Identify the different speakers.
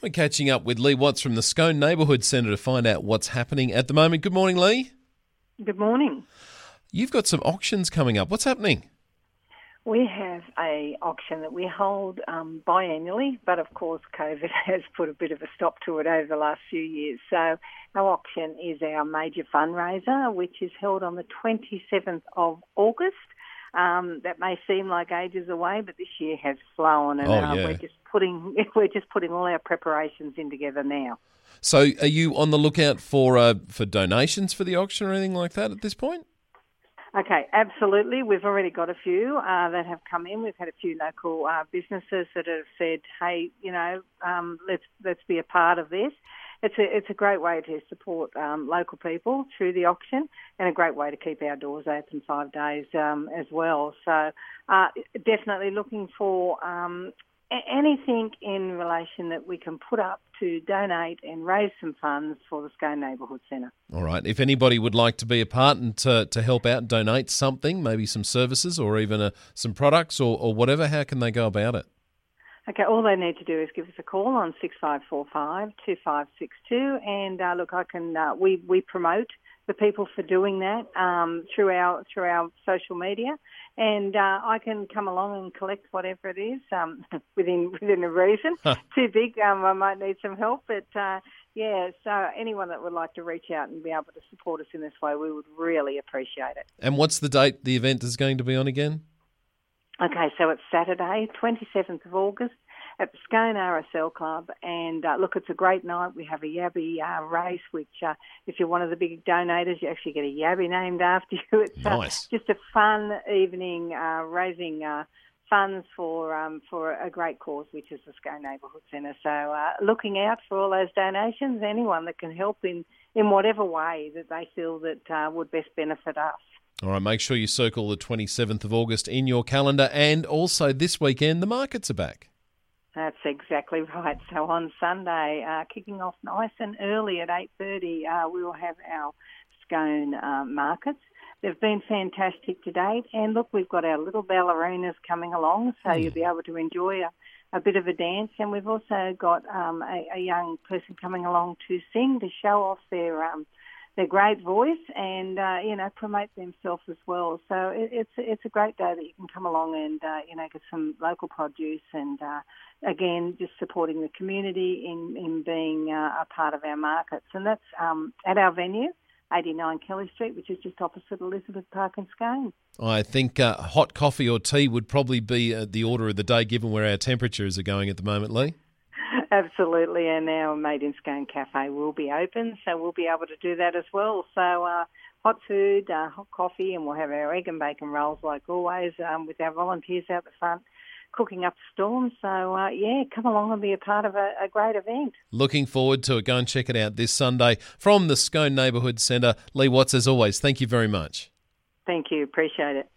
Speaker 1: We're catching up with Lee Watts from the Scone Neighbourhood Centre to find out what's happening at the moment. Good morning, Lee.
Speaker 2: Good morning.
Speaker 1: You've got some auctions coming up. What's happening?
Speaker 2: We have a auction that we hold biannually, but of course COVID has put a bit of a stop to it over the last few years. So our auction is our major fundraiser, which is held on the 27th of August. That may seem like ages away, but this year has flown, and we're just putting all our preparations in together now.
Speaker 1: So, are you on the lookout for donations for the auction or anything like that at this point?
Speaker 2: Okay, absolutely. We've already got a few that have come in. We've had a few local businesses that have said, "Hey, let's be a part of this." It's a great way to support local people through the auction, and a great way to keep our doors open 5 days as well. So definitely looking for anything in relation that we can put up to donate and raise some funds for the Scone Neighbourhood Centre.
Speaker 1: All right. If anybody would like to be a part and to help out and donate something, maybe some services or even some products or whatever, how can they go about it?
Speaker 2: Okay, all they need to do is give us a call on 6545 2562, and we promote the people for doing that through our social media, and I can come along and collect whatever it is within a reason. Too big, I might need some help, but so anyone that would like to reach out and be able to support us in this way, we would really appreciate it.
Speaker 1: And what's the date the event is going to be on again?
Speaker 2: Okay, so it's Saturday, 27th of August at the Scone RSL Club. And it's a great night. We have a Yabby race, which if you're one of the big donators, you actually get a Yabby named after you. It's
Speaker 1: nice.
Speaker 2: Just a fun evening raising funds for a great cause, which is the Scone Neighbourhood Centre. So looking out for all those donations, anyone that can help in whatever way that they feel that would best benefit us.
Speaker 1: All right, make sure you circle the 27th of August in your calendar, and also this weekend the markets are back.
Speaker 2: That's exactly right. So on Sunday, kicking off nice and early at 8:30, we will have our Scone markets. They've been fantastic to date, and look, we've got our little ballerinas coming along, so you'll be able to enjoy a bit of a dance, and we've also got a young person coming along to sing, to show off their great voice and, promote themselves as well. So it's a great day that you can come along and, get some local produce and, again, just supporting the community in being a part of our markets. And that's at our venue, 89 Kelly Street, which is just opposite Elizabeth Park in Scone.
Speaker 1: I think hot coffee or tea would probably be the order of the day, given where our temperatures are going at the moment, Lee.
Speaker 2: Absolutely, and our Made in Scone Cafe will be open, so we'll be able to do that as well. So hot food, hot coffee, and we'll have our egg and bacon rolls like always with our volunteers out the front cooking up a storm. So, come along and be a part of a great event.
Speaker 1: Looking forward to it. Go and check it out this Sunday from the Scone Neighbourhood Centre. Lee Watts, as always, thank you very much.
Speaker 2: Thank you. Appreciate it.